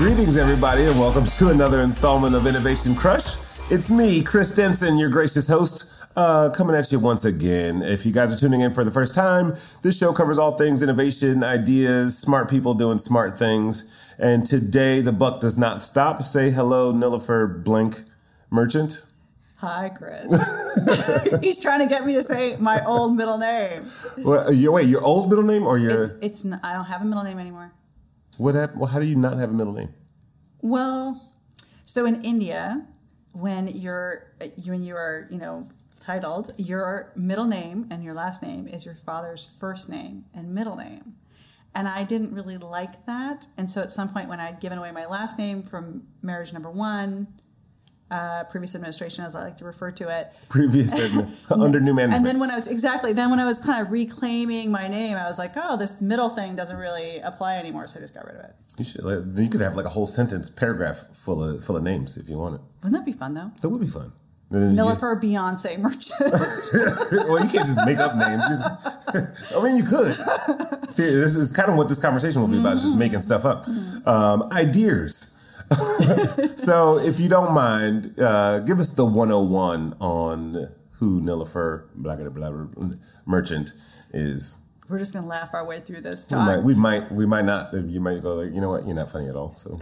Greetings, everybody, and welcome to another installment of Innovation Crush. It's me, Chris Denson, your gracious host, coming at you once again. If you guys are tuning in for the first time, this show covers all things innovation, ideas, smart people doing smart things. And today, the buck does not stop. Say hello, Nilofer Blink Merchant. Hi, Chris. He's trying to get me to say my old middle name. Well, your old middle name or your... I don't have a middle name anymore. What happened? Well, how do you not have a middle name? Well, so in India, when you are titled, your middle name and your last name is your father's first name and middle name. And I didn't really like that. And so at some point when I'd given away my last name from marriage number one, previous administration, as I like to refer to it. Under new management. And then when I was kind of reclaiming my name, I was like, oh, this middle thing doesn't really apply anymore, so I just got rid of it. You could have like a whole paragraph full of names if you want it. Wouldn't that be fun, though? That would be fun. Nilofer Beyonce Merchant. Well, you can't just make up names. You could. This is kind of what this conversation will be about, just making stuff up. Ideas. So, if you don't mind, give us the 101 on who Nilofer Merchant is. We're just going to laugh our way through this talk. We might not. You might go like, you know what, you're not funny at all. So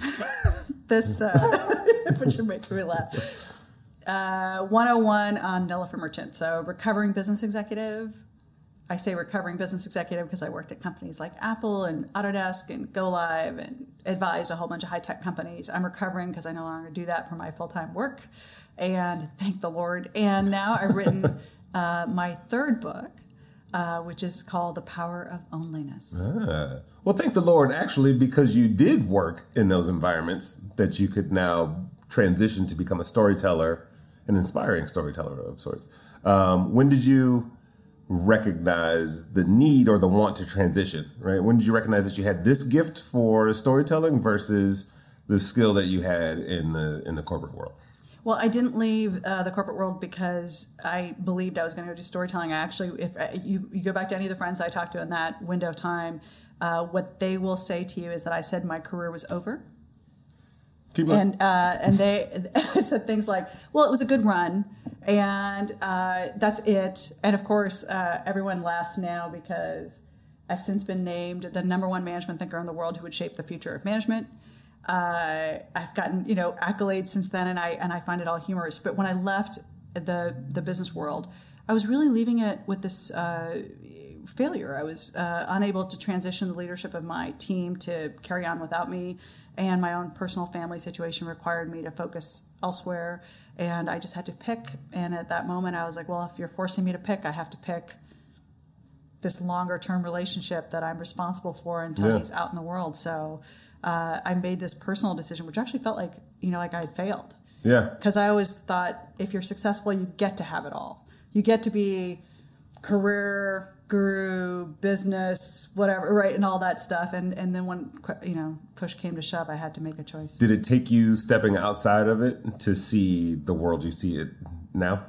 but you're making me laugh. 101 on Nilofer Merchant. So, recovering business executive. I say recovering business executive because I worked at companies like Apple and Autodesk and GoLive and advised a whole bunch of high-tech companies. I'm recovering because I no longer do that for my full-time work, and thank the Lord. And now I've written my third book, which is called The Power of Onlyness. Well, thank the Lord, actually, because you did work in those environments that you could now transition to become a storyteller, an inspiring storyteller of sorts. When did you recognize the need or the want to transition, right? When did you recognize that you had this gift for storytelling versus the skill that you had in the corporate world? Well, I didn't leave the corporate world because I believed I was going to go do storytelling. I actually, if you go back to any of the friends I talked to in that window of time, what they will say to you is that I said my career was over. And they said things like, well, it was a good run, and that's it. And of course, everyone laughs now because I've since been named the number one management thinker in the world who would shape the future of management. I've gotten accolades since then, and I find it all humorous. But when I left the business world, I was really leaving it with this failure. I was unable to transition the leadership of my team to carry on without me. And my own personal family situation required me to focus elsewhere. And I just had to pick. And at that moment, I was like, well, if you're forcing me to pick, I have to pick this longer-term relationship that I'm responsible for until he's out in the world. So I made this personal decision, which actually felt like, like I had failed. Yeah. Because I always thought if you're successful, you get to have it all. You get to be career guru, business, whatever, right, and all that stuff. And then when push came to shove, I had to make a choice. Did it take you stepping outside of it to see the world you see it now?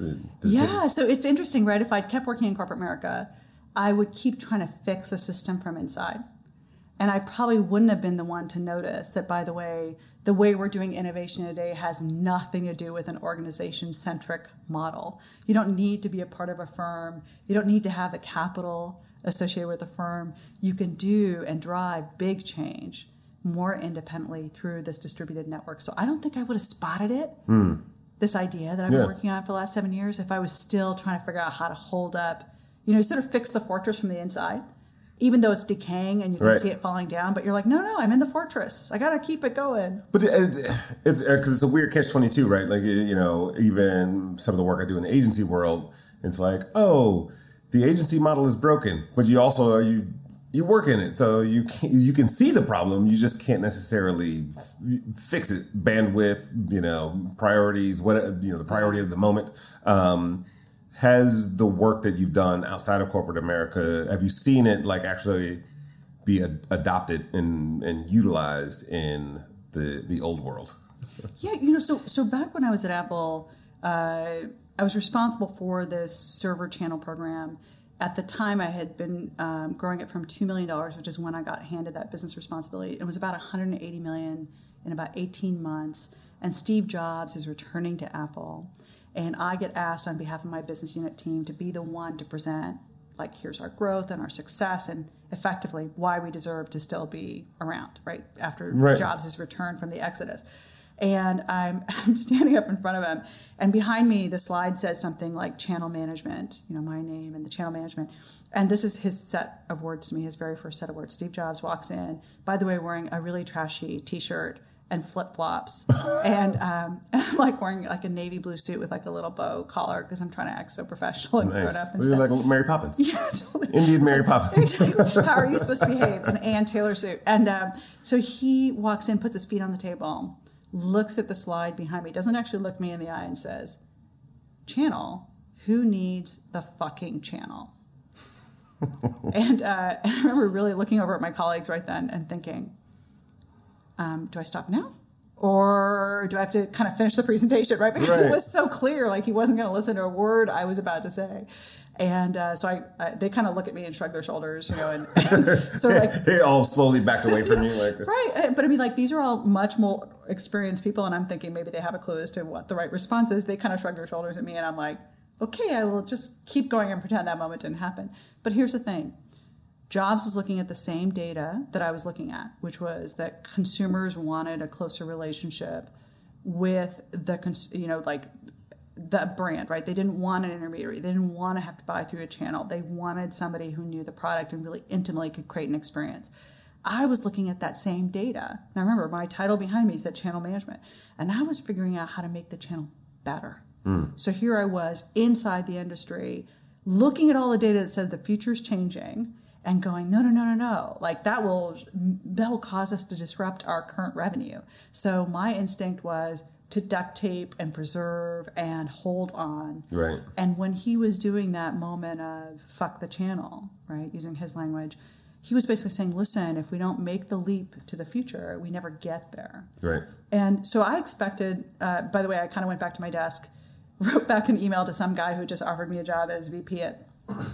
So it's interesting, right? If I'd kept working in corporate America, I would keep trying to fix a system from inside. And I probably wouldn't have been the one to notice that, by the way we're doing innovation today has nothing to do with an organization-centric model. You don't need to be a part of a firm. You don't need to have the capital associated with a firm. You can do and drive big change more independently through this distributed network. So I don't think I would have spotted it, this idea that I've been working on for the last 7 years, if I was still trying to figure out how to hold up, sort of fix the fortress from the inside. Even though it's decaying and you can see it falling down, but you're like, no, I'm in the fortress. I got to keep it going. But it's because it's a weird catch-22, right? Like, even some of the work I do in the agency world, it's like, oh, the agency model is broken, but you also you work in it, so you can see the problem. You just can't necessarily fix it. Bandwidth, priorities, the priority of the moment. Has the work that you've done outside of corporate America, have you seen it actually be adopted and utilized in the old world? Yeah, so back when I was at Apple, I was responsible for this server channel program, at the time, I had been growing it from $2 million, which is when I got handed that business responsibility. It was about $180 million in about 18 months. And Steve Jobs is returning to Apple. And I get asked on behalf of my business unit team to be the one to present, like, here's our growth and our success and effectively why we deserve to still be around, right, after Jobs' return from the Exodus. And I'm standing up in front of him, and behind me, the slide says something like channel management, my name and the channel management. And this is his set of words to me, his very first set of words. Steve Jobs walks in, by the way, wearing a really trashy T-shirt and flip-flops. and I'm like wearing like a navy blue suit with like a little bow collar because I'm trying to act so professional and grown up and You're stuff. like Mary Poppins. Yeah, totally. Indian Mary Poppins. How are you supposed to behave? An Ann Taylor suit. And so he walks in, puts his feet on the table, looks at the slide behind me, doesn't actually look me in the eye and says, channel? Who needs the fucking channel? And I remember really looking over at my colleagues right then and thinking, do I stop now? Or do I have to kind of finish the presentation, right? Because it was so clear, like he wasn't going to listen to a word I was about to say. And so they kind of look at me and shrug their shoulders, and so like they all slowly backed away from you, like right. But I mean, like these are all much more experienced people, and I'm thinking maybe they have a clue as to what the right response is. They kind of shrug their shoulders at me, and I'm like, okay, I will just keep going and pretend that moment didn't happen. But here's the thing. Jobs was looking at the same data that I was looking at, which was that consumers wanted a closer relationship with the brand, right? They didn't want an intermediary. They didn't want to have to buy through a channel. They wanted somebody who knew the product and really intimately could create an experience. I was looking at that same data. And I remember my title behind me said channel management. And I was figuring out how to make the channel better. So here I was inside the industry, looking at all the data that said the future's changing and going, no. Like that will cause us to disrupt our current revenue. So my instinct was to duct tape and preserve and hold on. Right. And when he was doing that moment of fuck the channel, right, using his language, he was basically saying, listen, if we don't make the leap to the future, we never get there. Right. And so I expected, by the way, I kind of went back to my desk, wrote back an email to some guy who just offered me a job as VP at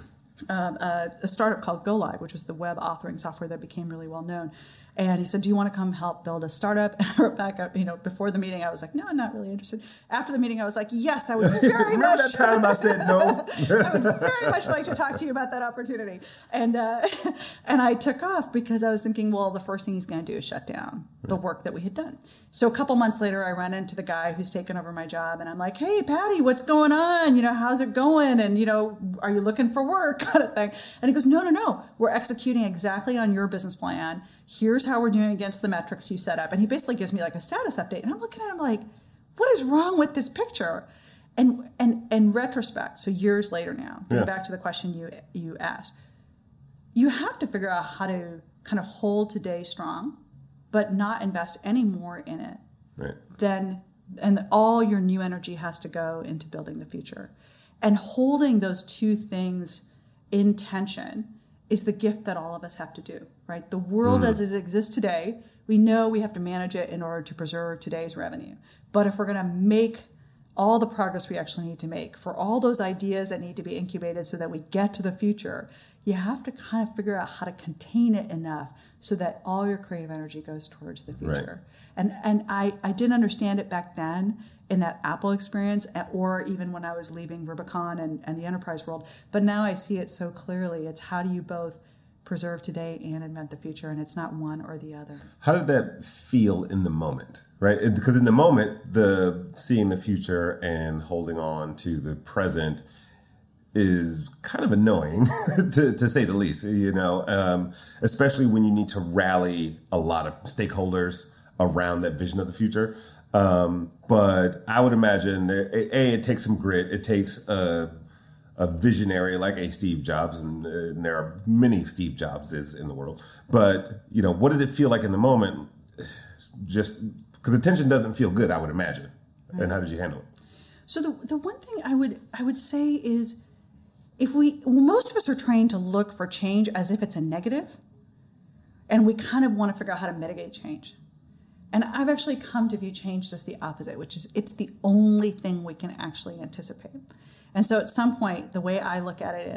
a startup called GoLive, which was the web authoring software that became really well known. And he said, do you want to come help build a startup? And I wrote back up, before the meeting, I was like, no, I'm not really interested. After the meeting, I was like, yes, I would very much. That time I said no. I would very much like to talk to you about that opportunity. And I took off because I was thinking, well, the first thing he's going to do is shut down the work that we had done. So a couple months later, I run into the guy who's taken over my job, and I'm like, hey, Patty, what's going on? How's it going? And, are you looking for work kind of thing? And he goes, no. We're executing exactly on your business plan. Here's how we're doing against the metrics you set up. And he basically gives me like a status update. And I'm looking at him like, what is wrong with this picture? And in retrospect, so years later now, getting back to the question you asked, you have to figure out how to kind of hold today strong, but not invest any more in it. Right. And all your new energy has to go into building the future. And holding those two things in tension is the gift that all of us have to do, right? The world as it exists today, we know we have to manage it in order to preserve today's revenue. But if we're going to make all the progress we actually need to make for all those ideas that need to be incubated so that we get to the future, you have to kind of figure out how to contain it enough so that all your creative energy goes towards the future. Right. And I didn't understand it back then in that Apple experience, or even when I was leaving Rubicon and the enterprise world. But now I see it so clearly. It's how do you both preserve today and invent the future, and it's not one or the other. How did that feel in the moment, right? Because in the moment, the seeing the future and holding on to the present is kind of annoying, to say the least, especially when you need to rally a lot of stakeholders around that vision of the future. But I would imagine that, it takes some grit. It takes a visionary like a Steve Jobs, and there are many Steve Jobses in the world. But, what did it feel like in the moment? Just because the tension doesn't feel good, I would imagine. Right. And how did you handle it? So the one thing I would say is, most of us are trained to look for change as if it's a negative, and we kind of want to figure out how to mitigate change. And I've actually come to view change as the opposite, which is it's the only thing we can actually anticipate. And so at some point, the way I look at it is,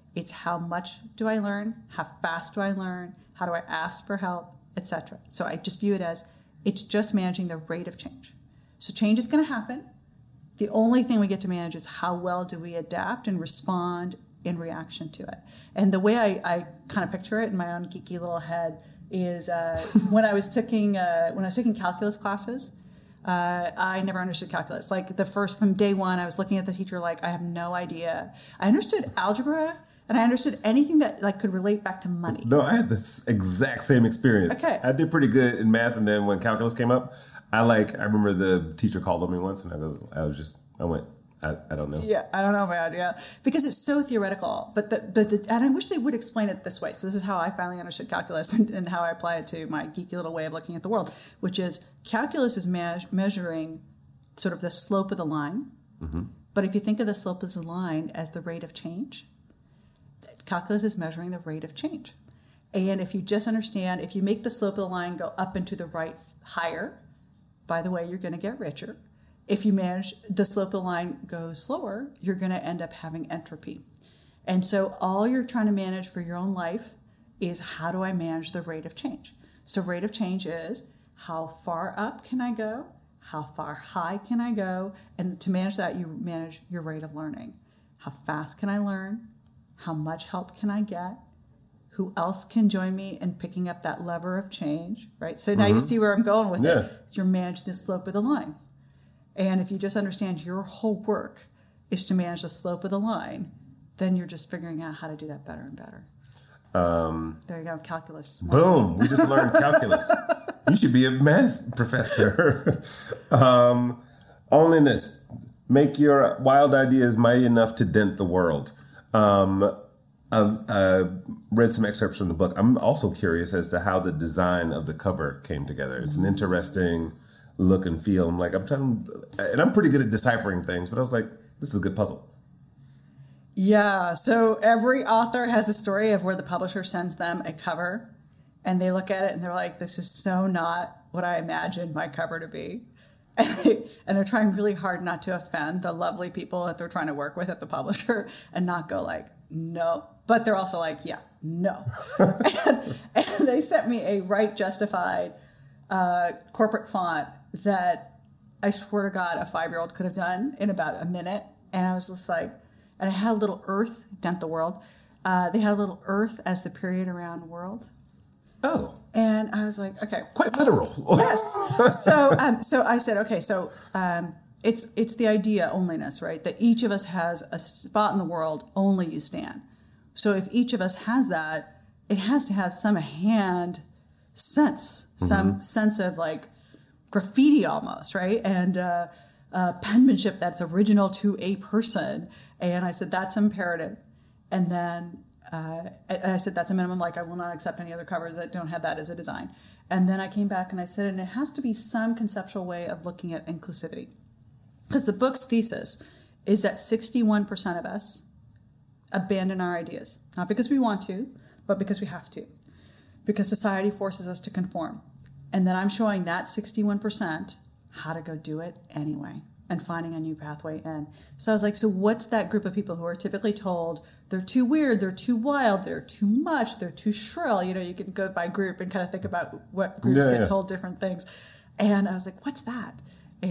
It's how much do I learn? How fast do I learn? How do I ask for help, etc. So I just view it as it's just managing the rate of change. So change is going to happen. The only thing we get to manage is how well do we adapt and respond in reaction to it. And the way I kind of picture it in my own geeky little head is when I was taking calculus classes, I never understood calculus. Like from day one, I was looking at the teacher like I have no idea. I understood algebra and I understood anything that like could relate back to money. No, I had this exact same experience. Okay. I did pretty good in math, and then when calculus came up, I remember the teacher called on me once, and I went, I don't know. Yeah, I don't know, man. Yeah, because it's so theoretical. And I wish they would explain it this way. So this is how I finally understood calculus and how I apply it to my geeky little way of looking at the world, which is calculus is measuring sort of the slope of the line. Mm-hmm. But if you think of the slope of the line as the rate of change, calculus is measuring the rate of change. And if you just understand, if you make the slope of the line go up and to the right higher, by the way, you're going to get richer. If you manage the slope of the line goes slower, you're going to end up having entropy. And so all you're trying to manage for your own life is how do I manage the rate of change? So rate of change is how far up can I go? How far high can I go? And to manage that, you manage your rate of learning. How fast can I learn? How much help can I get? Who else can join me in picking up that lever of change, right? So now you see where I'm going with it. You're managing the slope of the line. And if you just understand your whole work is to manage the slope of the line, then you're just figuring out how to do that better and better. There you go, calculus. Boom, we just learned calculus. You should be a math professor. Onlyness. Make your wild ideas mighty enough to dent the world. I read some excerpts from the book. I'm also curious as to how the design of the cover came together. It's an interesting look and feel. I'm pretty good at deciphering things, but I was like, this is a good puzzle. Yeah. So every author has a story of where the publisher sends them a cover and they look at it and they're like, this is so not what I imagined my cover to be. And they're trying really hard not to offend the lovely people that they're trying to work with at the publisher and not go like, no. But they're also like, yeah, no. and they sent me a Right Justified corporate font that I swear to God a 5-year-old could have done in about a minute. And I was just like, and it had a little earth, dent the world. They had a little earth as the period around world. Oh. And I was like, okay. Quite literal. Yes. So I said, okay, so it's the idea, onlyness, right? That each of us has a spot in the world, only you stand. So if each of us has that, it has to have some hand sense, some sense of like graffiti almost, right? And penmanship that's original to a person. And I said, that's imperative. And then I said, that's a minimum. Like, I will not accept any other covers that don't have that as a design. And then I came back and I said, and it has to be some conceptual way of looking at inclusivity. Because the book's thesis is that 61% of us abandon our ideas. Not because we want to, but because we have to. Because society forces us to conform. And then I'm showing that 61% how to go do it anyway and finding a new pathway in. So I was like, so what's that group of people who are typically told they're too weird, they're too wild, they're too much, they're too shrill? You know, you can go by group and kind of think about what groups get told different things. And I was like, what's that?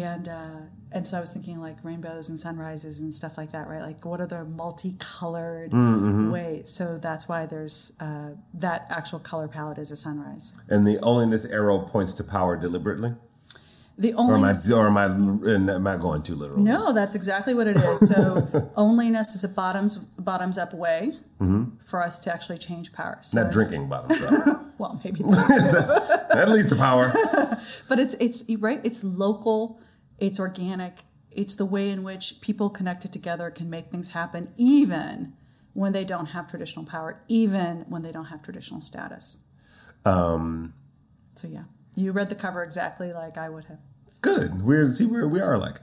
And so I was thinking like rainbows and sunrises and stuff like that, right? Like what are the multicolored ways? So that's why there's that actual color palette is a sunrise. And the onlyness arrow points to power deliberately? The onlyness, or am I going too literal? No, that's exactly what it is. So onlyness is a bottoms up way for us to actually change power. So not drinking bottoms up. Well, maybe that leads to power. But it's right. It's local. It's organic. It's the way in which people connected together can make things happen, even when they don't have traditional power, even when they don't have traditional status. So yeah, you read the cover exactly like I would have. Good. We are like.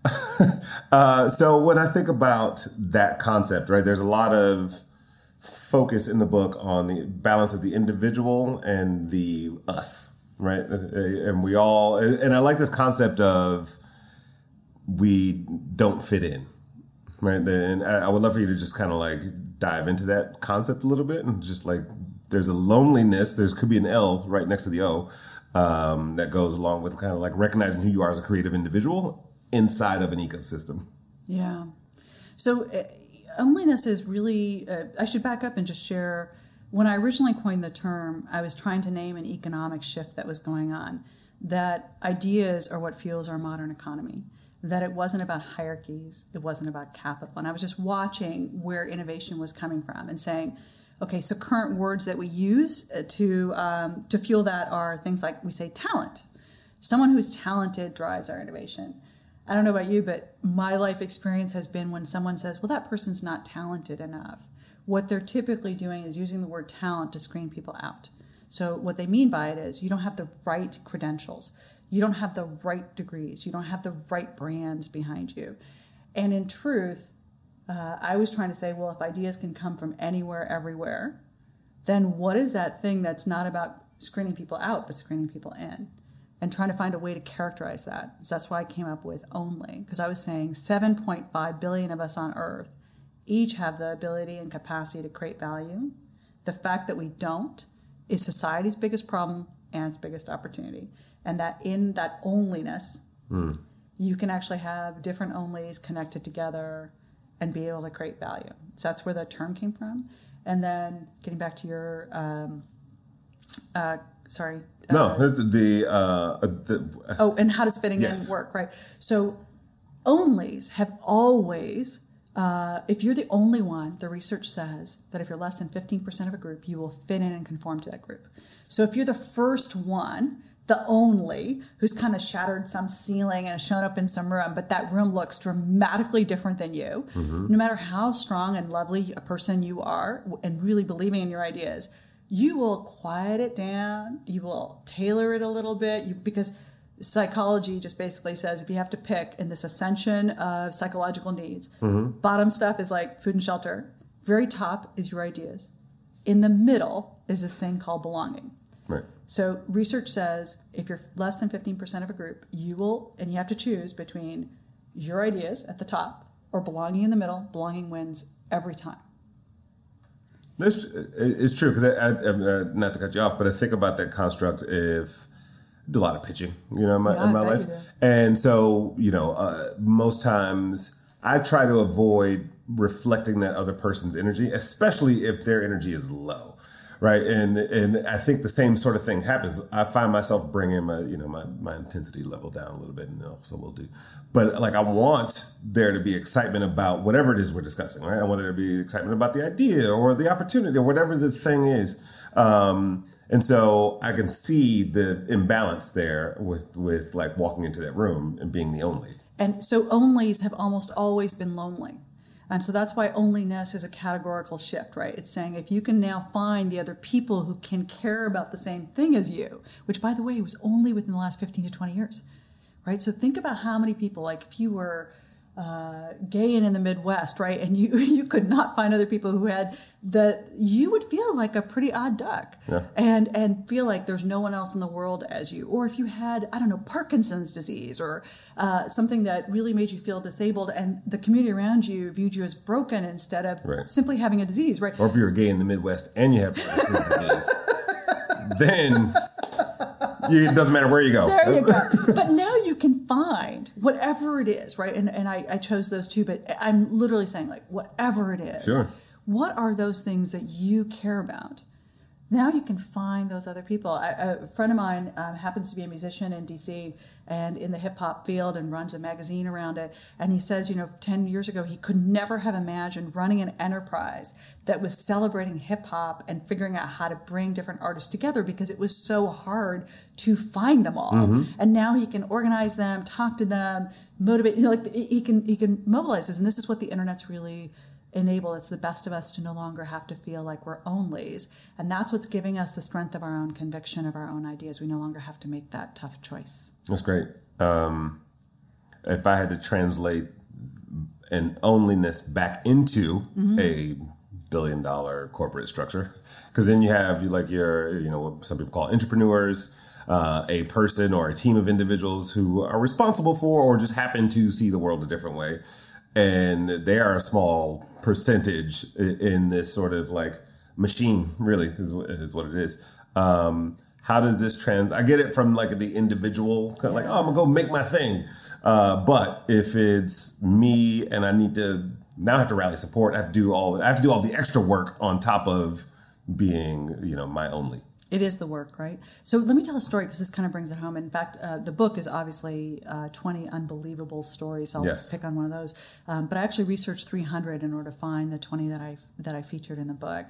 So when I think about that concept, right, there's a lot of focus in the book on the balance of the individual and the us, right? And we all, and I like this concept of we don't fit in, right? And I would love for you to just kind of like dive into that concept a little bit and just like there's a loneliness, could be an L right next to the O that goes along with kind of like recognizing who you are as a creative individual inside of an ecosystem. Yeah. So loneliness is really, I should back up and just share, when I originally coined the term, I was trying to name an economic shift that was going on, that ideas are what fuels our modern economy, that it wasn't about hierarchies, it wasn't about capital. And I was just watching where innovation was coming from and saying, okay, so current words that we use to fuel that are things like we say talent. Someone who's talented drives our innovation. I don't know about you, but my life experience has been when someone says, well, that person's not talented enough. What they're typically doing is using the word talent to screen people out. So what they mean by it is you don't have the right credentials. You don't have the right degrees. You don't have the right brands behind you. And in truth, I was trying to say, well, if ideas can come from anywhere, everywhere, then what is that thing that's not about screening people out, but screening people in? And trying to find a way to characterize that. So that's why I came up with only, because I was saying 7.5 billion of us on Earth each have the ability and capacity to create value. The fact that we don't is society's biggest problem and its biggest opportunity. And that in that onlyness, you can actually have different onlys connected together and be able to create value. So that's where the term came from. And then getting back to your, sorry. No, it's and how does fitting in work, right? So onlys have always, if you're the only one, the research says that if you're less than 15% of a group, you will fit in and conform to that group. So if you're the first one, the only, who's kind of shattered some ceiling and has shown up in some room, but that room looks dramatically different than you, no matter how strong and lovely a person you are and really believing in your ideas, you will quiet it down. You will tailor it a little bit because psychology just basically says if you have to pick in this ascension of psychological needs, bottom stuff is like food and shelter. Very top is your ideas. In the middle is this thing called belonging. Right. So research says if you're less than 15% of a group, you will, and you have to choose between your ideas at the top or belonging in the middle. Belonging wins every time. It's true because not to cut you off, but I think about that construct if I do a lot of pitching, in my life, and so most times I try to avoid reflecting that other person's energy, especially if their energy is low. Right. And I think the same sort of thing happens. I find myself bringing my intensity level down a little bit, and so we'll do. But like I want there to be excitement about whatever it is we're discussing. Right. I want there to be excitement about the idea or the opportunity or whatever the thing is. And so I can see the imbalance there with like walking into that room and being the only. And so onlys have almost always been lonely. And so that's why onlyness is a categorical shift, right? It's saying if you can now find the other people who can care about the same thing as you, which, by the way, was only within the last 15 to 20 years, right? So think about how many people, like if you were gay and in the Midwest, right? And you could not find other people who had you would feel like a pretty odd duck and feel like there's no one else in the world as you. Or if you had, I don't know, Parkinson's disease or something that really made you feel disabled and the community around you viewed you as broken instead of simply having a disease, right? Or if you're gay in the Midwest and you have Parkinson's disease, then it doesn't matter where you go. There you go. But now you can find whatever it is, right? And I chose those two, but I'm literally saying like whatever it is. Sure. What are those things that you care about? Now you can find those other people. A friend of mine happens to be a musician in D.C. and in the hip-hop field and runs a magazine around it. And he says, 10 years ago, he could never have imagined running an enterprise that was celebrating hip-hop and figuring out how to bring different artists together because it was so hard to find them all. And now he can organize them, talk to them, motivate. He can mobilize this. And this is what the internet's really enable. It's the best of us to no longer have to feel like we're onlys. And that's what's giving us the strength of our own conviction, of our own ideas. We no longer have to make that tough choice. That's great. If I had to translate an onlyness back into a billion-dollar corporate structure, because then you have like your, what some people call entrepreneurs, a person or a team of individuals who are responsible for or just happen to see the world a different way. and they are a small percentage in this sort of like machine, really, is what it is. How does this I get it from like the individual, kind of like, oh, I'm gonna go make my thing. But if it's me and I need to now have to rally support, I have to do all the extra work on top of being, my only. It is the work, right? So let me tell a story because this kind of brings it home. In fact, the book is obviously 20 unbelievable stories. So I'll just pick on one of those. But I actually researched 300 in order to find the 20 that I featured in the book.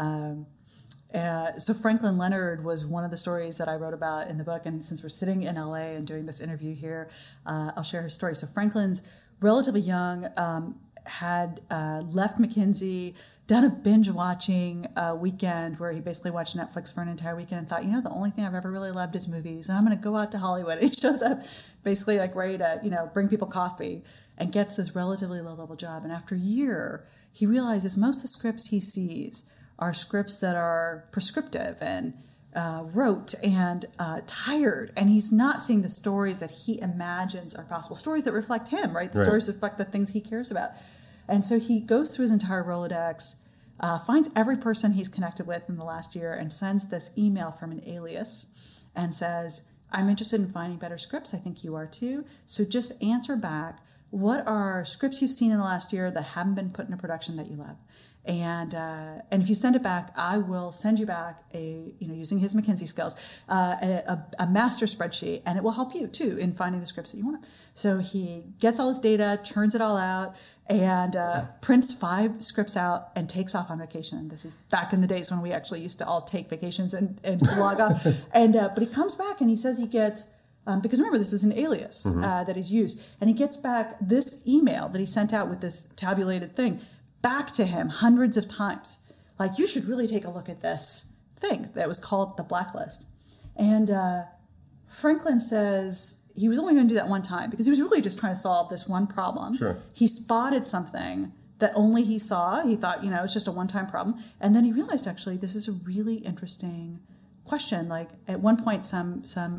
So Franklin Leonard was one of the stories that I wrote about in the book. And since we're sitting in LA and doing this interview here, I'll share his story. So Franklin's relatively young, had left McKinsey, done a binge watching weekend where he basically watched Netflix for an entire weekend and thought, the only thing I've ever really loved is movies, and I'm going to go out to Hollywood. And he shows up basically like ready to, bring people coffee, and gets this relatively low-level job. And after a year, he realizes most of the scripts he sees are scripts that are prescriptive and rote and tired, and he's not seeing the stories that he imagines are possible, stories that reflect him, right? The stories reflect the things he cares about. And so he goes through his entire Rolodex, finds every person he's connected with in the last year, and sends this email from an alias and says, I'm interested in finding better scripts. I think you are too. So just answer back, what are scripts you've seen in the last year that haven't been put into production that you love? And if you send it back, I will send you back using his McKinsey skills, a master spreadsheet, and it will help you too in finding the scripts that you want. So he gets all his data, turns it all out, and prints 5 scripts out and takes off on vacation. This is back in the days when we actually used to all take vacations and log off. But he comes back and he says he gets, because remember, this is an alias that he's used, and he gets back this email that he sent out with this tabulated thing back to him hundreds of times. Like, you should really take a look at this thing that was called the blacklist. And Franklin says he was only going to do that one time because he was really just trying to solve this one problem. Sure. He spotted something that only he saw. He thought, it's just a one-time problem. And then he realized, actually, this is a really interesting question. Like, at one point, some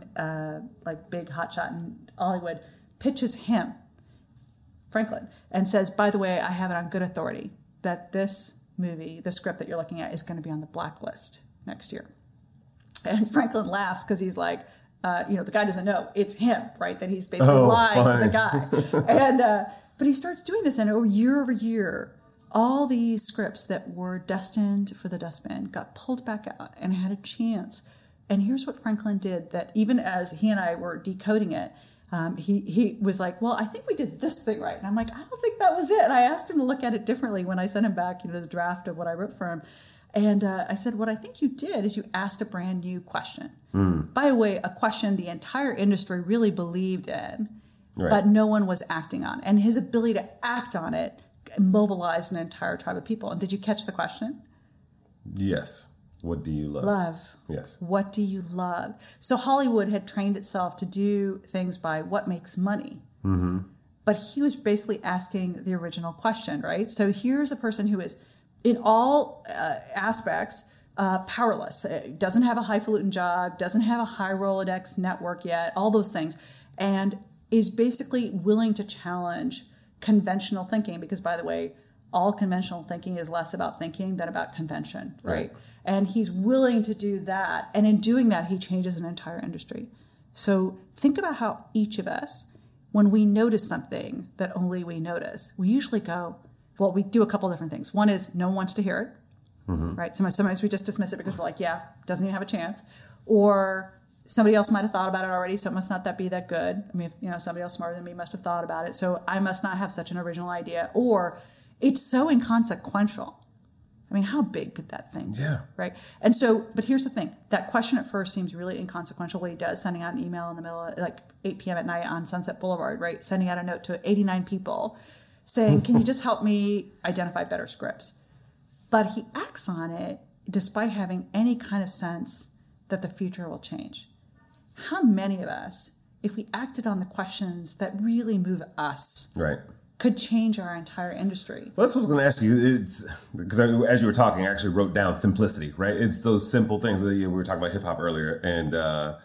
big hotshot in Hollywood pitches him, Franklin, and says, by the way, I have it on good authority that this movie, the script that you're looking at, is going to be on the blacklist next year. And Franklin laughs because he's like, the guy doesn't know it's him, right? That he's basically lying to the guy. And but he starts doing this, and year over year, all these scripts that were destined for the dustbin got pulled back out and had a chance. And here's what Franklin did, that even as he and I were decoding it, he was like, well, I think we did this thing right. And I'm like, I don't think that was it. And I asked him to look at it differently when I sent him back, the draft of what I wrote for him. And I said, what I think you did is you asked a brand new question. By the way, a question the entire industry really believed in, but no one was acting on. And his ability to act on it mobilized an entire tribe of people. And did you catch the question? Yes. What do you love? Love. Yes. What do you love? So Hollywood had trained itself to do things by what makes money. Mm-hmm. But he was basically asking the original question, right? So here's a person who is, in all aspects, powerless. Doesn't have a highfalutin job, doesn't have a high Rolodex network yet, all those things, and is basically willing to challenge conventional thinking. Because, by the way, all conventional thinking is less about thinking than about convention, right? And he's willing to do that. And in doing that, he changes an entire industry. So think about how each of us, when we notice something that only we notice, we usually go, well, we do a couple different things. One is no one wants to hear it, right? Sometimes we just dismiss it because we're like, yeah, doesn't even have a chance. Or somebody else might have thought about it already, so it must not be that good. I mean, somebody else smarter than me must have thought about it, so I must not have such an original idea. Or it's so inconsequential. I mean, how big could that thing be? Yeah. Right? And so, but here's the thing. That question at first seems really inconsequential. What he does, sending out an email in the middle of 8 p.m. at night on Sunset Boulevard, right? Sending out a note to 89 people saying, can you just help me identify better scripts? But he acts on it despite having any kind of sense that the future will change. How many of us, if we acted on the questions that really move us, right, could change our entire industry? Well, that's what I was going to ask you. It's because as you were talking, I actually wrote down simplicity, right? It's those simple things. We were talking about hip hop earlier, and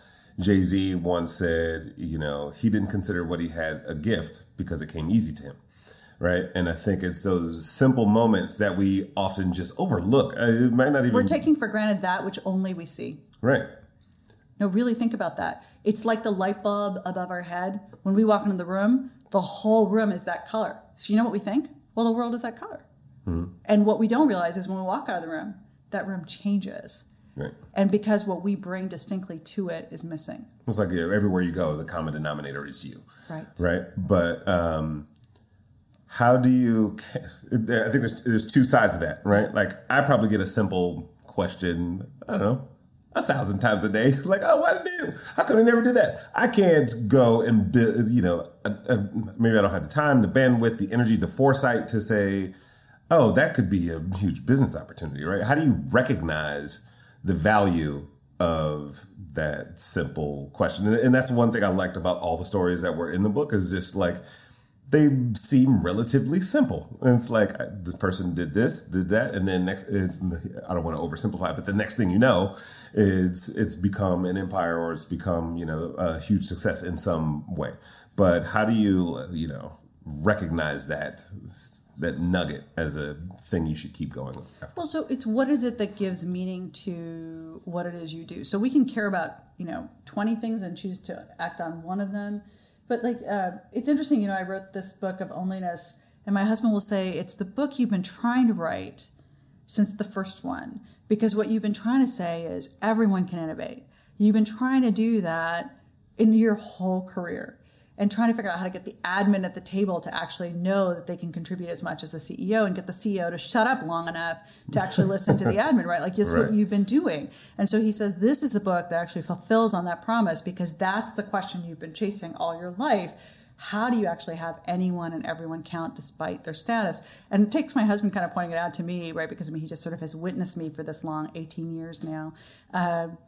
Jay-Z once said, he didn't consider what he had a gift because it came easy to him. right? And I think it's those simple moments that we often just overlook. It might not even... We're taking for granted that which only we see. Right. No, really think about that. It's like the light bulb above our head. When we walk into the room, the whole room is that color. So you know what we think? Well, the world is that color. Mm-hmm. And what we don't realize is when we walk out of the room, that room changes. Right. And because what we bring distinctly to it is missing. It's like everywhere you go, the common denominator is you. Right. Right. But how do you... I think there's two sides of that, right? Like, I probably get a simple question, I don't know, 1,000 times a day. Like, oh, why did you? How come I never did that? I can't go and build, maybe I don't have the time, the bandwidth, the energy, the foresight to say, oh, that could be a huge business opportunity, right? How do you recognize the value of that simple question? And that's one thing I liked about all the stories that were in the book is just like, they seem relatively simple. And it's like, this person did this, did that, and then next, I don't want to oversimplify it, but the next thing you know, it's become an empire or it's become, a huge success in some way. But how do you, recognize that nugget as a thing you should keep going after? Well, so it's what is it that gives meaning to what it is you do? So we can care about, 20 things and choose to act on one of them. But it's interesting, I wrote this book of Onlyness, and my husband will say, it's the book you've been trying to write since the first one. Because what you've been trying to say is everyone can innovate. You've been trying to do that in your whole career and trying to figure out how to get the admin at the table to actually know that they can contribute as much as the CEO and get the CEO to shut up long enough to actually listen to the admin, right? Like, that's what you've been doing. And so he says, this is the book that actually fulfills on that promise, because that's the question you've been chasing all your life. How do you actually have anyone and everyone count despite their status? And it takes my husband kind of pointing it out to me, right? Because he just sort of has witnessed me for this long, 18 years now. But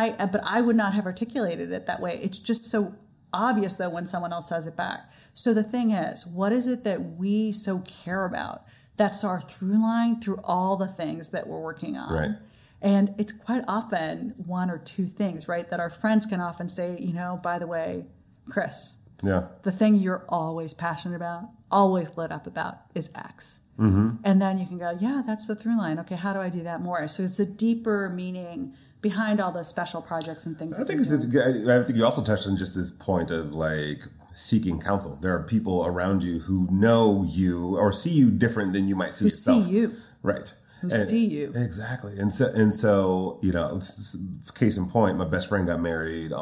I would not have articulated it that way. It's just so obvious, though, when someone else says it back. So the thing is, what is it that we so care about? That's our through line through all the things that we're working on. Right. And it's quite often one or two things, right, that our friends can often say, by the way, Chris, the thing you're always passionate about, always lit up about is X. Mm-hmm. And then you can go, yeah, that's the through line. Okay, how do I do that more? So it's a deeper meaning behind all the special projects and things. I think you also touched on just this point of like seeking counsel. There are people around you who know you or see you different than you might see yourself. Who see you. Right. Who see you. Exactly. And so case in point, my best friend got married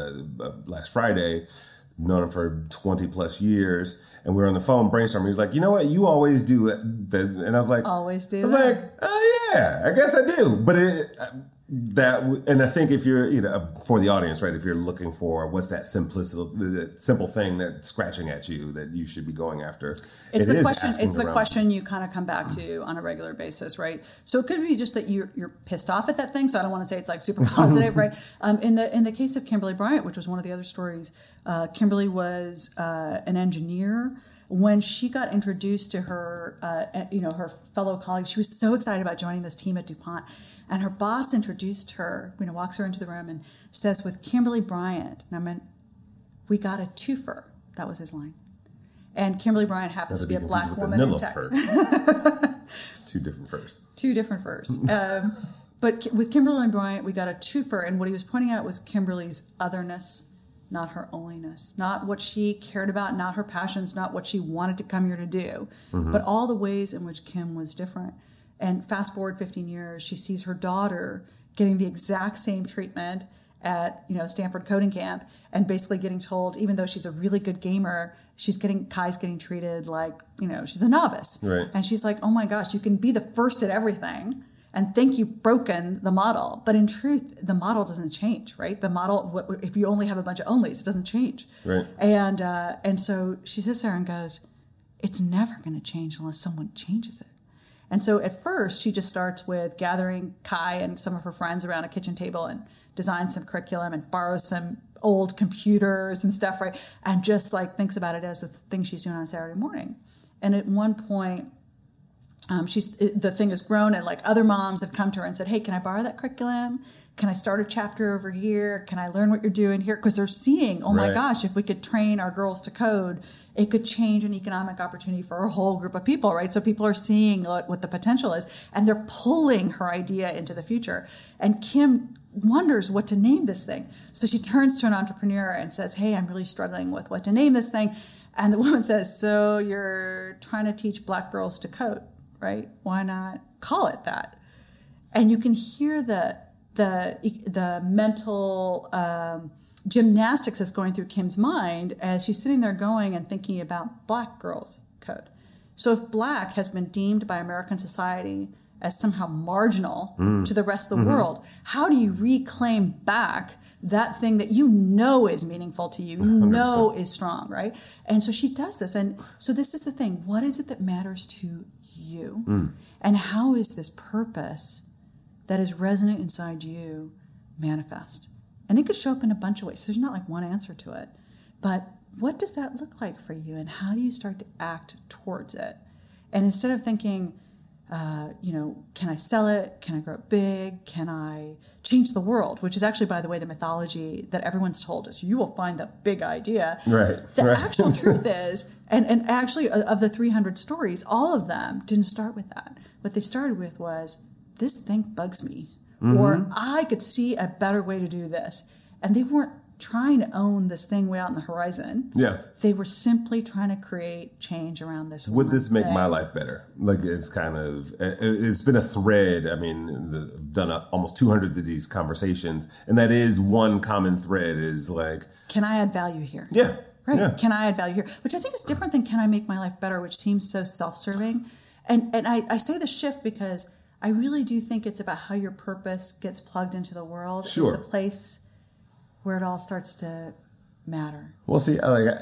last Friday. Known him for 20 plus years. And we were on the phone brainstorming. He's like, you know what? You always do it. And I was like, always do. I was like, oh yeah, I guess I do. But and I think if you're, for the audience, right, if you're looking for what's that simple thing that's scratching at you that you should be going after, it's the question. It's the question you kind of come back to on a regular basis, right? So it could be just that you're pissed off at that thing. So I don't want to say it's like super positive, right? In the case of Kimberly Bryant, which was one of the other stories, Kimberly was an engineer. When she got introduced to her, her fellow colleagues, she was so excited about joining this team at DuPont. And her boss introduced her, walks her into the room and says, with Kimberly Bryant, and I meant, we got a twofer. That was his line. And Kimberly Bryant happens to be a black woman in tech. Two different furs. Two different furs. But with Kimberly Bryant, we got a twofer. And what he was pointing out was Kimberly's otherness, not her onlyness, not what she cared about, not her passions, not what she wanted to come here to do, but all the ways in which Kim was different. And fast forward 15 years, she sees her daughter getting the exact same treatment at Stanford Coding Camp, and basically getting told, even though she's a really good gamer, Kai's getting treated like she's a novice. Right. And she's like, oh my gosh, you can be the first at everything and think you've broken the model, but in truth, the model doesn't change, right? The model, if you only have a bunch of onlys, it doesn't change. Right. And so she sits there and goes, it's never going to change unless someone changes it. And so at first, she just starts with gathering Kai and some of her friends around a kitchen table and designs some curriculum and borrows some old computers and stuff, right? And just like thinks about it as the thing she's doing on Saturday morning. And at one point, the thing has grown, and like other moms have come to her and said, hey, can I borrow that curriculum? Can I start a chapter over here? Can I learn what you're doing here? Because they're seeing, oh my Right. gosh, if we could train our girls to code, it could change an economic opportunity for a whole group of people, right? So people are seeing what the potential is, and they're pulling her idea into the future. And Kim wonders what to name this thing. So she turns to an entrepreneur and says, hey, I'm really struggling with what to name this thing. And the woman says, so you're trying to teach black girls to code, right? Why not call it that? And you can hear the mental gymnastics that's going through Kim's mind as she's sitting there going and thinking about black girls code. So if black has been deemed by American society as somehow marginal to the rest of the world, how do you reclaim back that thing that you know is meaningful to you, you know is strong, right? And so she does this. And so this is the thing. What is it that matters to you? And how is this purpose that is resonant inside you manifest? And it could show up in a bunch of ways. So there's not like one answer to it. But what does that look like for you? And how do you start to act towards it? And instead of thinking, can I sell it? Can I grow it big? Can I change the world? Which is actually, by the way, the mythology that everyone's told us. You will find the big idea. Right. The actual truth is, and actually of the 300 stories, all of them didn't start with that. What they started with was, this thing bugs me. Or I could see a better way to do this. And they weren't trying to own this thing way out in the horizon. Yeah. They were simply trying to create change around this. Would this make thing. my life better? Like, it's been a thread. I mean, I've done almost 200 of these conversations, and that is one common thread is like, can I add value here? Yeah. Right. Yeah. Can I add value here? Which I think is different than can I make my life better, which seems so self-serving. And I say the shift because I really do think it's about how your purpose gets plugged into the world. Sure. It's the place where it all starts to matter. Well, see,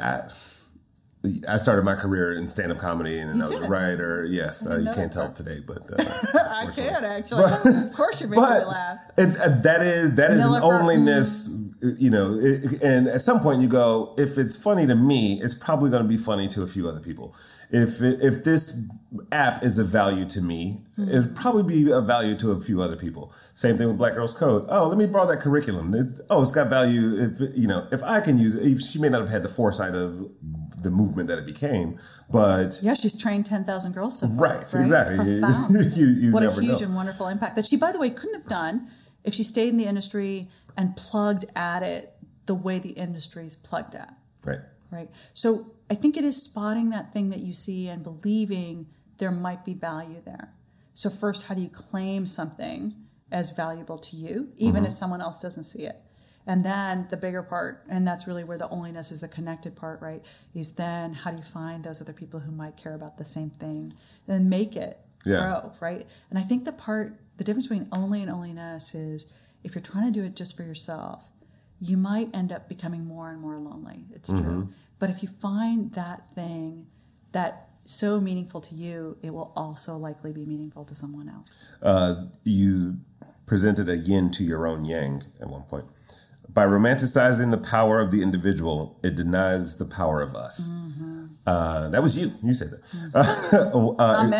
I started my career in stand-up comedy, and I was a writer. Yes, you can't tell today, but I can actually. Of course, you're making me laugh. That is an onlyness, and at some point you go, if it's funny to me, it's probably going to be funny to a few other people. If this app is of value to me, it'll probably be of value to a few other people. Same thing with Black Girls Code. Oh, let me borrow that curriculum. It's got value. If I can use it, she may not have had the foresight of the movement that it became, but yeah, she's trained 10,000 girls so far. Right, exactly. It's profound. you what never a huge know. and wonderful impact that she, by the way, couldn't have done if she stayed in the industry and plugged at it the way the industry's plugged at. Right. So I think it is spotting that thing that you see and believing there might be value there. So first, how do you claim something as valuable to you, even if someone else doesn't see it? And then the bigger part, and that's really where the onlyness is the connected part, right? Is then how do you find those other people who might care about the same thing and then make it grow, right? And I think the difference between only and onlyness is if you're trying to do it just for yourself, you might end up becoming more and more lonely. It's true. But if you find that thing that's so meaningful to you, it will also likely be meaningful to someone else. You presented a yin to your own yang at one point. By romanticizing the power of the individual, it denies the power of us. That was you. You said that.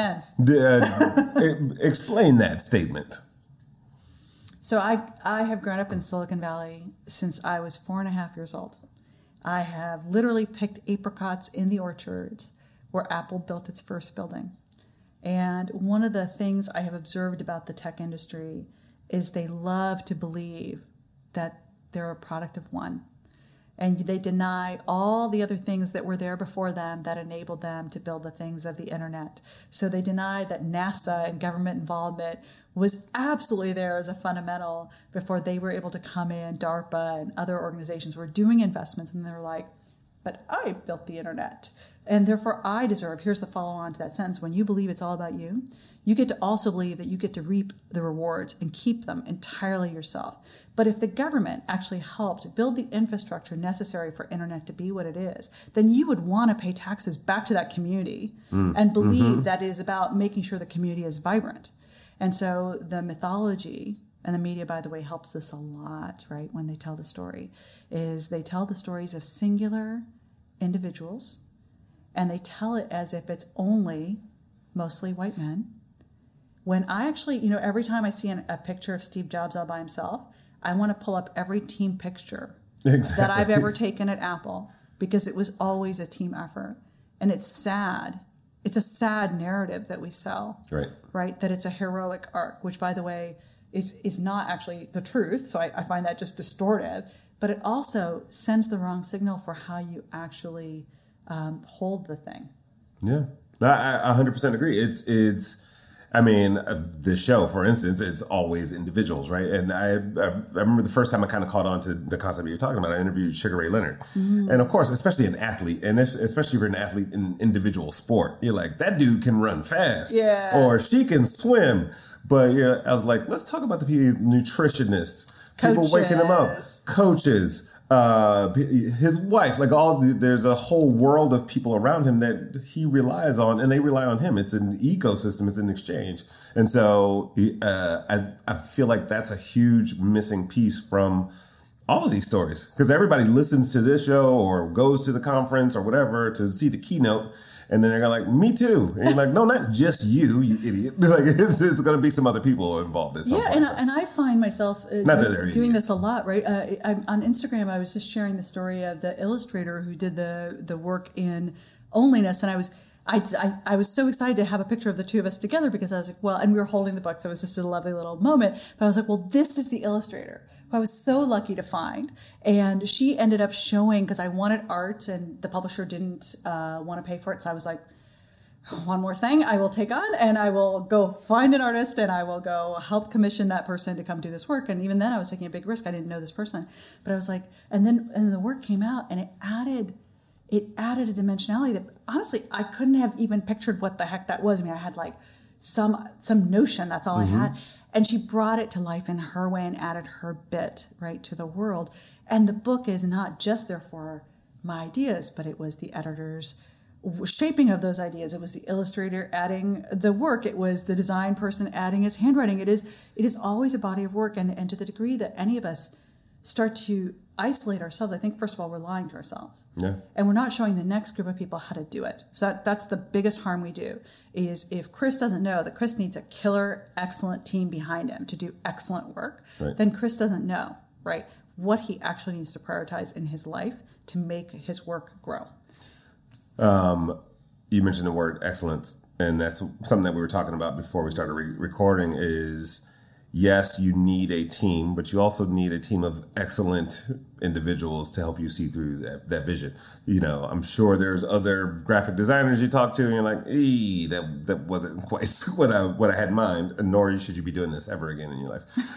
Amen. Explain that statement. So I have grown up in Silicon Valley since I was 4.5 years old. I have literally picked apricots in the orchards where Apple built its first building. And one of the things I have observed about the tech industry is they love to believe that they're a product of one. And they deny all the other things that were there before them that enabled them to build the things of the internet. So they deny that NASA and government involvement was absolutely there as a fundamental before they were able to come in. DARPA and other organizations were doing investments, and they're like, but I built the internet, and therefore I deserve. Here's the follow-on to that sentence. When you believe it's all about you, you get to also believe that you get to reap the rewards and keep them entirely yourself. But if the government actually helped build the infrastructure necessary for internet to be what it is, then you would want to pay taxes back to that community and believe that it is about making sure the community is vibrant. And so the mythology, and the media, by the way, helps this a lot, right, when they tell the story, is they tell the stories of singular individuals, and they tell it as if it's only mostly white men. When I actually, every time I see a picture of Steve Jobs all by himself, I want to pull up every team picture Exactly. that I've ever taken at Apple, because it was always a team effort. And it's sad. It's a sad narrative that we sell, right? That it's a heroic arc, which, by the way, is not actually the truth. So I find that just distorted. But it also sends the wrong signal for how you actually hold the thing. Yeah, I 100% agree. It's. I mean, the show, for instance, it's always individuals, right? And I remember the first time I kind of caught on to the concept that you're talking about. I interviewed Sugar Ray Leonard. Mm-hmm. And of course, especially an athlete, and especially if you're an athlete in individual sport, you're like, that dude can run fast. Yeah. Or she can swim. But yeah, I was like, let's talk about the nutritionists, people waking him up, coaches, his wife, like there's a whole world of people around him that he relies on, and they rely on him. It's an ecosystem, it's an exchange. And so I feel like that's a huge missing piece from all of these stories, because everybody listens to this show or goes to the conference or whatever to see the keynote. And then they're like, me too. And you're like, no, not just you idiot. Like, it's going to be some other people involved at some point. And I find myself doing this a lot, right? On Instagram, I was just sharing the story of the illustrator who did the work in Onlyness. And I was so excited to have a picture of the two of us together, because I was like, well, and we were holding the book, so it was just a lovely little moment. But I was like, well, this is the illustrator who I was so lucky to find. And she ended up showing, because I wanted art and the publisher didn't want to pay for it. So I was like, one more thing I will take on, and I will go find an artist, and I will go help commission that person to come do this work. And even then I was taking a big risk. I didn't know this person, but I was like, and then the work came out, and it added a dimensionality that honestly I couldn't have even pictured what the heck that was. I mean, I had like some notion, that's all I had. And she brought it to life in her way and added her bit, right, to the world. And the book is not just there for my ideas, but it was the editor's shaping of those ideas. It was the illustrator adding the work. It was the design person adding his handwriting. It is always a body of work. And to the degree that any of us start to isolate ourselves, I think, first of all, we're lying to ourselves. Yeah. And we're not showing the next group of people how to do it. So that's the biggest harm we do, is if Chris doesn't know that Chris needs a killer, excellent team behind him to do excellent work, then Chris doesn't know, right, what he actually needs to prioritize in his life to make his work grow. You mentioned the word excellence, and that's something that we were talking about before we started recording is, yes, you need a team, but you also need a team of excellent individuals to help you see through that vision. You know, I'm sure there's other graphic designers you talk to, and you're like, that wasn't quite what I had in mind, nor should you be doing this ever again in your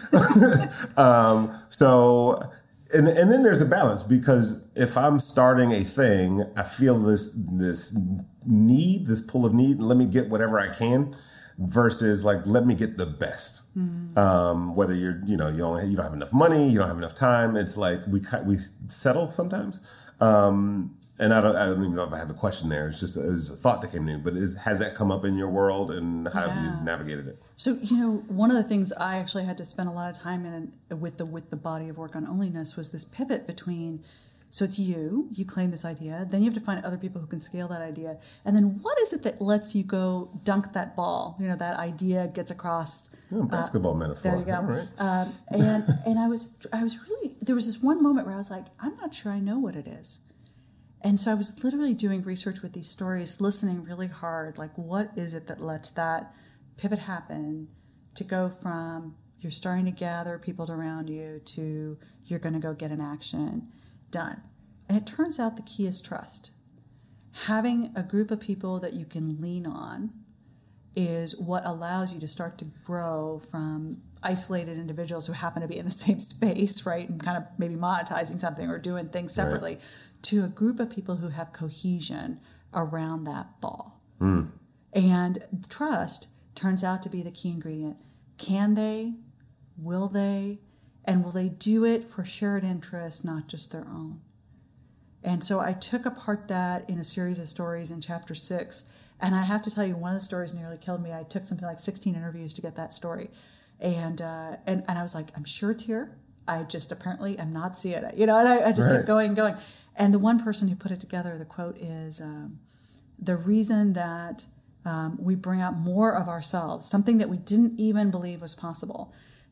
life. And then there's a balance, because if I'm starting a thing, I feel this need, this pull of need, let me get whatever I can, versus like, let me get the best. Mm-hmm. Whether you don't have enough money, you don't have enough time. It's like we settle sometimes. And I don't even know if I have a question there. It's just it was a thought that came to me. But has that come up in your world, and how have you navigated it? So, one of the things I actually had to spend a lot of time in with the body of work on Onlyness was this pivot between, so it's you claim this idea, then you have to find other people who can scale that idea. And then what is it that lets you go dunk that ball? That idea gets across. Basketball metaphor. There you go. Right. And I was really, there was this one moment where I was like, I'm not sure I know what it is. And so I was literally doing research with these stories, listening really hard, like what is it that lets that pivot happen, to go from you're starting to gather people around you to you're going to go get an action done. And it turns out the key is trust. Having a group of people that you can lean on is what allows you to start to grow from isolated individuals who happen to be in the same space, right, and kind of maybe monetizing something or doing things separately, to a group of people who have cohesion around that ball. And trust turns out to be the key ingredient. Can they? Will they? And will they do it for shared interests, not just their own? And so I took apart that in a series of stories in chapter 6. And I have to tell you, one of the stories nearly killed me. I took something like 16 interviews to get that story. And I was like, I'm sure it's here. I just apparently am not seeing it. And I just kept going. And the one person who put it together, the quote is, the reason that we bring out more of ourselves, something that we didn't even believe was possible,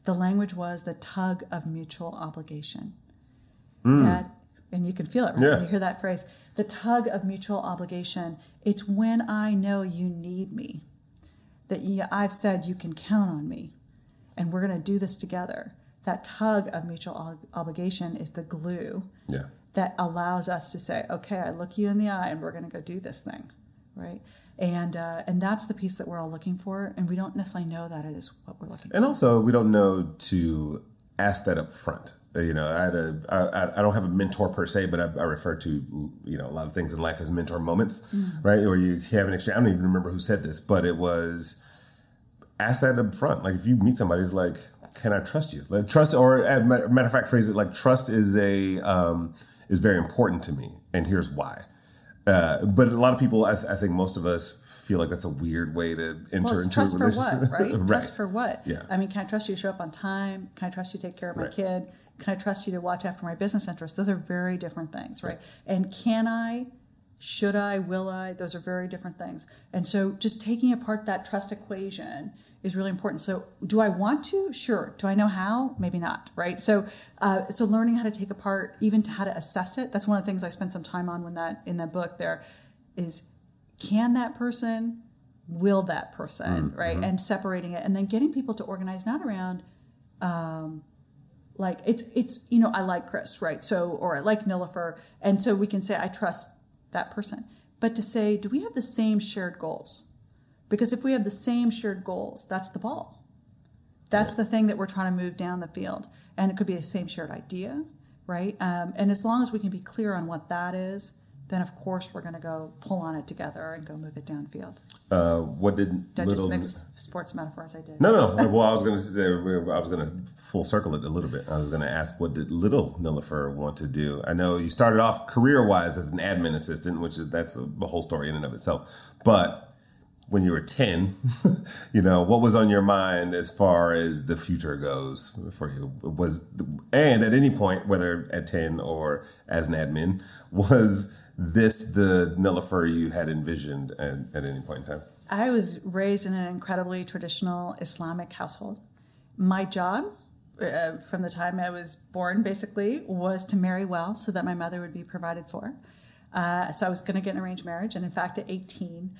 The language was the tug of mutual obligation. That, and you can feel it, right? Yeah. When you hear that phrase, the tug of mutual obligation. It's when I know you need me, that I've said you can count on me, and we're going to do this together. That tug of mutual obligation is the glue that allows us to say, okay, I look you in the eye, and we're going to go do this thing, right? And that's the piece that we're all looking for, and we don't necessarily know that it is what we're looking for. And also, we don't know to ask that up front. I don't have a mentor per se, but I refer to, a lot of things in life as mentor moments, right? Or you have an exchange. I don't even remember who said this, but it was ask that up front. Like if you meet somebody, it's like, can I trust you? Like trust, or as a matter of fact, phrase it like trust is is very important to me, and here's why. But a lot of people, I think most of us feel like that's a weird way to enter into trust a relationship. For what, right? Right. Trust for what? Yeah. I mean, can I trust you to show up on time? Can I trust you to take care of my kid? Can I trust you to watch after my business interests? Those are very different things, right? And can I, should I, will I? Those are very different things. And so just taking apart that trust equation is really important. So do I want to? Sure. Do I know how? Maybe not, right? So so learning how to take apart, even to how to assess it, that's one of the things I spent some time on in that book there is, can that person, will that person, right? And separating it, and then getting people to organize not around, like it's I like Chris, right? So, or I like Nilofer, and so we can say I trust that person, but to say, do we have the same shared goals? Because if we have the same shared goals, that's the ball. That's the thing that we're trying to move down the field, and it could be the same shared idea, right? And as long as we can be clear on what that is, then of course we're going to go pull on it together and go move it downfield. What did I just mix sports metaphors? I did. No. Well, I was going to full circle it a little bit. I was going to ask, what did little Nilofer want to do? I know you started off career-wise as an admin assistant, that's a whole story in and of itself. But when you were 10, what was on your mind as far as the future goes for you? And at any point, whether at 10 or as an admin, was this the Nilofer you had envisioned at any point in time? I was raised in an incredibly traditional Islamic household. My job, from the time I was born, basically, was to marry well so that my mother would be provided for. So I was going to get an arranged marriage, and in fact, at 18,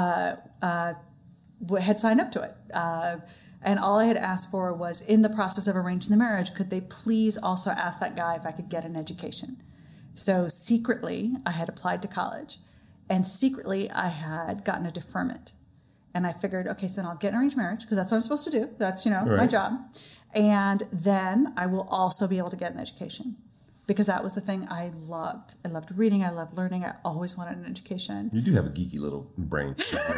had signed up to it. And all I had asked for was, in the process of arranging the marriage, could they please also ask that guy if I could get an education? So secretly, I had applied to college, and secretly, I had gotten a deferment. And I figured, okay, so then I'll get an arranged marriage, because that's what I'm supposed to do. That's, my job. And then I will also be able to get an education, because that was the thing I loved. I loved reading. I loved learning. I always wanted an education. You do have a geeky little brain,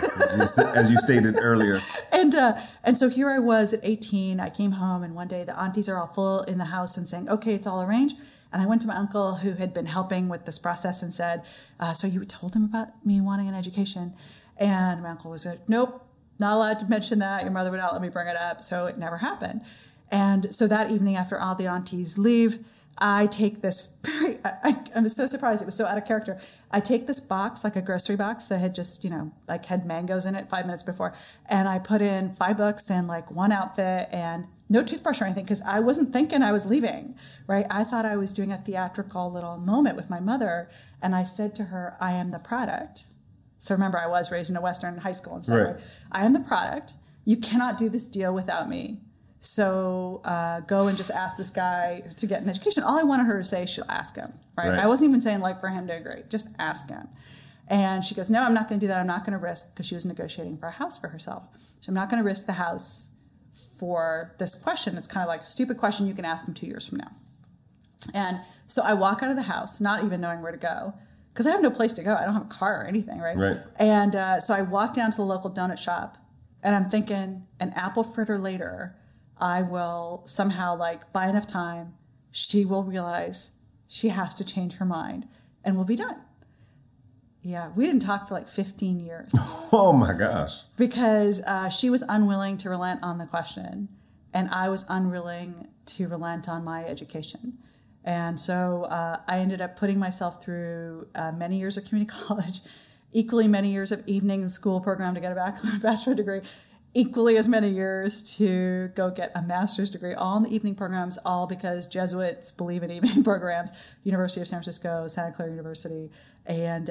as you stated earlier. And so here I was at 18. I came home, and one day the aunties are all full in the house and saying, okay, it's all arranged. And I went to my uncle, who had been helping with this process, and said, so you told him about me wanting an education? And my uncle was like, nope, not allowed to mention that. Your mother would not let me bring it up. So it never happened. And so that evening, after all the aunties leave, I take this I was so surprised. It was so out of character. I take this box, like a grocery box that had just, had mangoes in it 5 minutes before. And I put in $5 and like one outfit and no toothbrush or anything, because I wasn't thinking I was leaving, right? I thought I was doing a theatrical little moment with my mother. And I said to her, I am the product. So remember, I was raised in a Western high school and stuff. Right. I am the product. You cannot do this deal without me. So go and just ask this guy to get an education. All I wanted her to say, she'll ask him, right? I wasn't even saying for him to agree. Just ask him. And she goes, no, I'm not going to do that. I'm not going to risk, because she was negotiating for a house for herself. So I'm not going to risk the house for this question. It's kind of like a stupid question you can ask him 2 years from now. And so I walk out of the house, not even knowing where to go, because I have no place to go. I don't have a car or anything, right? And so I walk down to the local donut shop, and I'm thinking, an apple fritter later, I will somehow buy enough time. She will realize she has to change her mind, and we'll be done. Yeah, we didn't talk for 15 years. Oh my gosh. Because she was unwilling to relent on the question, and I was unwilling to relent on my education. And so I ended up putting myself through many years of community college, equally many years of evening school program to get a bachelor degree. equally as many years to go get a master's degree, all in the evening programs, all because Jesuits believe in evening programs, University of San Francisco, Santa Clara University, and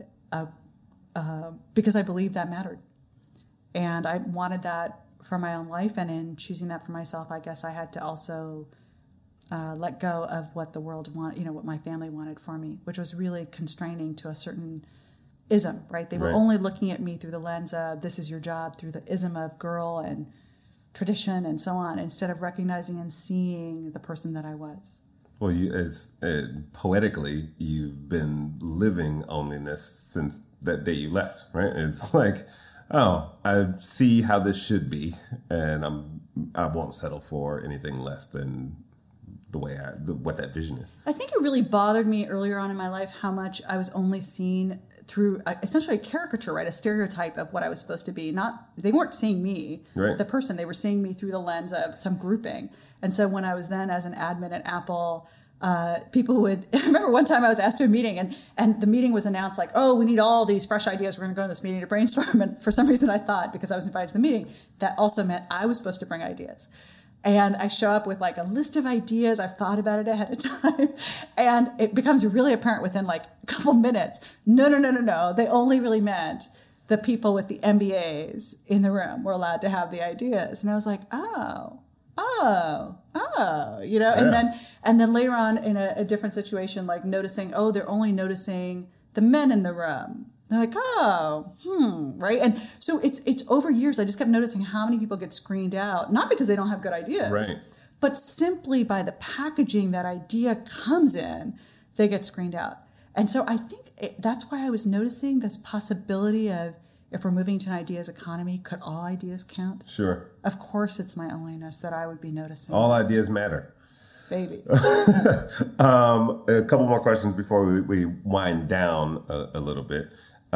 because I believed that mattered. And I wanted that for my own life, and in choosing that for myself, I guess I had to also let go of what the world wanted, what my family wanted for me, which was really constraining to a certain ism, right? They were only looking at me through the lens of this is your job, through the ism of girl and tradition and so on, instead of recognizing and seeing the person that I was. Well, poetically, you've been living onlyness since that day you left, right? It's like, oh, I see how this should be, and I won't settle for anything less than what that vision is. I think it really bothered me earlier on in my life how much I was only seen through essentially a caricature, right? A stereotype of what I was supposed to be. They weren't seeing me, the person. They were seeing me through the lens of some grouping. And so when I was then as an admin at Apple, people would, I remember one time I was asked to a meeting and the meeting was announced like, oh, we need all these fresh ideas. We're going to go to this meeting to brainstorm. And for some reason I thought, because I was invited to the meeting, that also meant I was supposed to bring ideas. And I show up with like a list of ideas. I've thought about it ahead of time. And it becomes really apparent within like a couple minutes. No. They only really meant the people with the MBAs in the room were allowed to have the ideas. And I was like, oh, yeah. And then later on in a different situation, like noticing, oh, they're only noticing the men in the room. They're like, right? And so it's over years. I just kept noticing how many people get screened out, not because they don't have good ideas, but simply by the packaging that idea comes in, they get screened out. And so I think that's why I was noticing this possibility of, if we're moving to an ideas economy, could all ideas count? Sure. Of course it's my onlyness that I would be noticing. All ideas matter. Baby. A couple more questions before we wind down a little bit.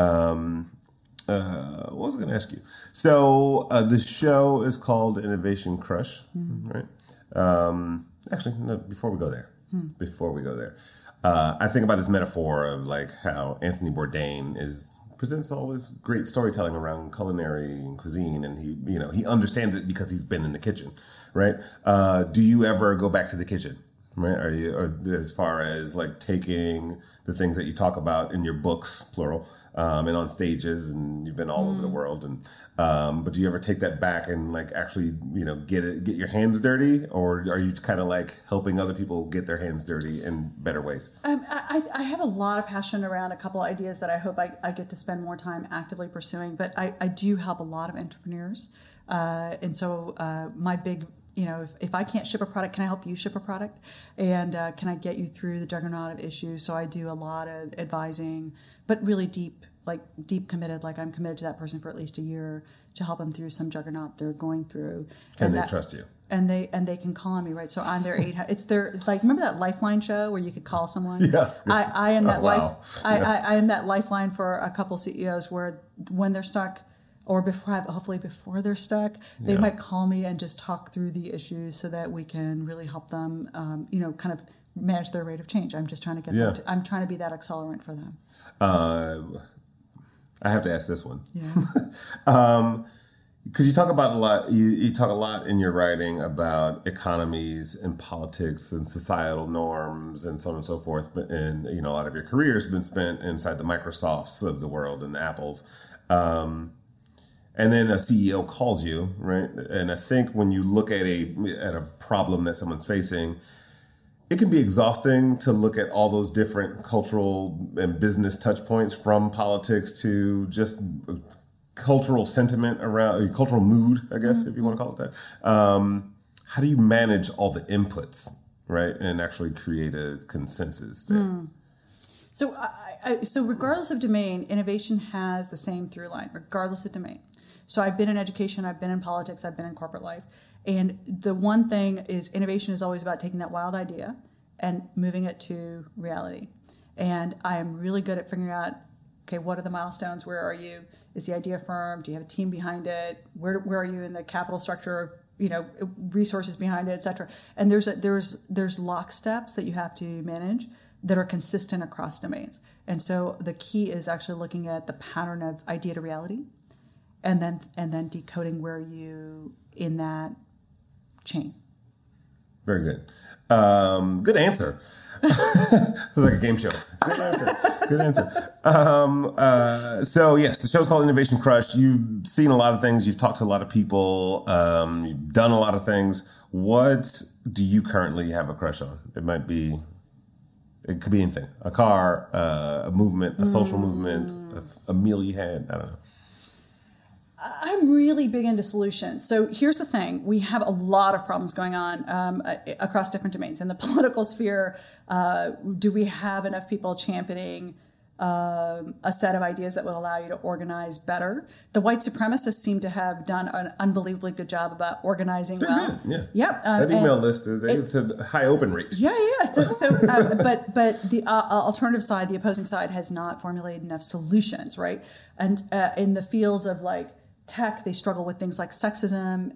What was I going to ask you? So the show is called Innovation Crush, right? Actually, no, before we go there, I think about this metaphor of like how Anthony Bourdain presents all this great storytelling around culinary and cuisine, and he understands it because he's been in the kitchen, right? Do you ever go back to the kitchen? Right? Or as far as like taking the things that you talk about in your books, plural, and on stages, and you've been all over the world, and but do you ever take that back and like actually get your hands dirty, or are you kind of like helping other people get their hands dirty in better ways? I have a lot of passion around a couple ideas that I hope I get to spend more time actively pursuing, but I do help a lot of entrepreneurs, and so my big, if I can't ship a product, can I help you ship a product? And can I get you through the juggernaut of issues? So I do a lot of advising, but really deep committed, like I'm committed to that person for at least a year to help them through some juggernaut they're going through. And they trust you. And they can call on me, right? So I'm their it's their, like, remember that Lifeline show where you could call someone? Yeah. I am that I am that lifeline for a couple CEOs where when they're stuck, or hopefully before they're stuck, they might call me and just talk through the issues so that we can really help them, kind of manage their rate of change. I'm just trying to get them I'm trying to be that accelerant for them. I have to ask this one. Yeah. Because you talk about a lot, you talk a lot in your writing about economies and politics and societal norms and so on and so forth. But a lot of your career has been spent inside the Microsofts of the world and the Apples. And then a CEO calls you, right? And I think when you look at a problem that someone's facing, it can be exhausting to look at all those different cultural and business touch points, from politics to just cultural sentiment around, cultural mood, I guess, if you want to call it that. How do you manage all the inputs, right? And actually create a consensus there? So regardless of domain, innovation has the same through line, regardless of domain. So I've been in education, I've been in politics, I've been in corporate life. And the one thing is, innovation is always about taking that wild idea and moving it to reality. And I am really good at figuring out, okay, what are the milestones? Where are you? Is the idea firm? Do you have a team behind it? Where are you in the capital structure of, resources behind it, et cetera? And there's locksteps that you have to manage that are consistent across domains. And so the key is actually looking at the pattern of idea to reality, and then decoding where you in that chain. Very good. Good answer. It's like a game show. Good answer. Good answer. So yes, the show's called Innovation Crush. You've seen a lot of things. You've talked to a lot of people. You've done a lot of things. What do you currently have a crush on? It could be anything. A car, a movement, a social movement, a meal you had. I don't know. I'm really big into solutions. So here's the thing. We have a lot of problems going on across different domains. In the political sphere, do we have enough people championing a set of ideas that will allow you to organize better? The white supremacists seem to have done an unbelievably good job about organizing well. Yeah. Yep. That email list it's a high open rate. Yeah. But the alternative side, the opposing side, has not formulated enough solutions, right? And in the fields of like tech, they struggle with things like sexism.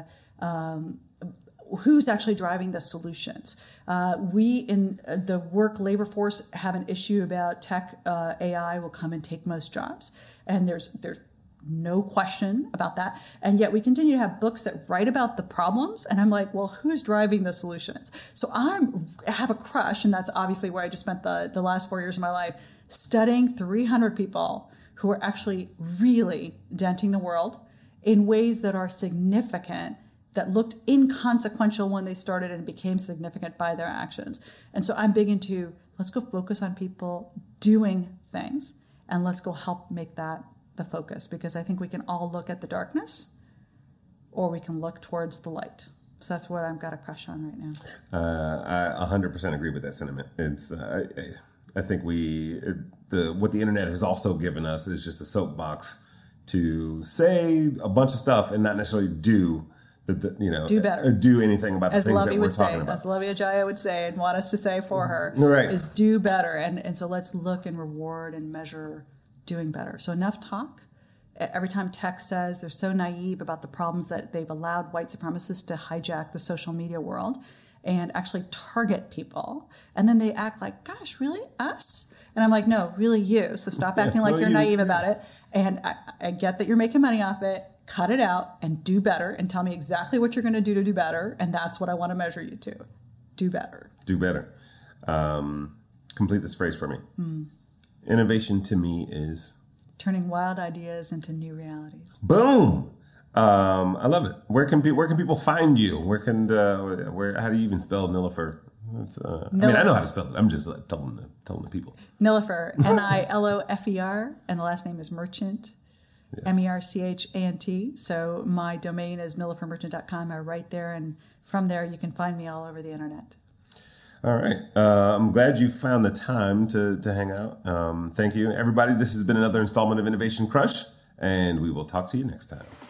Who's actually driving the solutions? We in the work labor force have an issue about tech. AI will come and take most jobs, and there's no question about that. And yet we continue to have books that write about the problems, and I'm like, well, who's driving the solutions? So I have a crush, and that's obviously where I just spent the last 4 years of my life studying 300 people who are actually really denting the world in ways that are significant, that looked inconsequential when they started and became significant by their actions. And so I'm big into, let's go focus on people doing things, and let's go help make that the focus, because I think we can all look at the darkness or we can look towards the light. So that's what I've got a crush on right now. I 100% agree with that sentiment. It's I think what the internet has also given us is just a soapbox to say a bunch of stuff and not necessarily do better, do anything about the things that we're talking about. As Olivia Jaya would say and want us to say for her, right, is do better. And so let's look and reward and measure doing better. So enough talk. Every time tech says they're so naive about the problems that they've allowed white supremacists to hijack the social media world and actually target people. And then they act like, gosh, really? Us? And I'm like, no, really you. So stop acting like you're naive about it. And I get that you're making money off it. Cut it out and do better and tell me exactly what you're going to do better. And that's what I want to measure you to. Do better. Do better. Complete this phrase for me. Innovation to me is turning wild ideas into new realities. Boom. I love it. Where can people find you? How do you even spell Nilofer? I mean, I know how to spell it. I'm just telling the people. Nilofer, Nilofer, and the last name is Merchant, yes. Merchant. So my domain is nilofermerchant.com. I write there, and from there you can find me all over the internet. All right. I'm glad you found the time to hang out. Thank you, everybody. This has been another installment of Innovation Crush, and we will talk to you next time.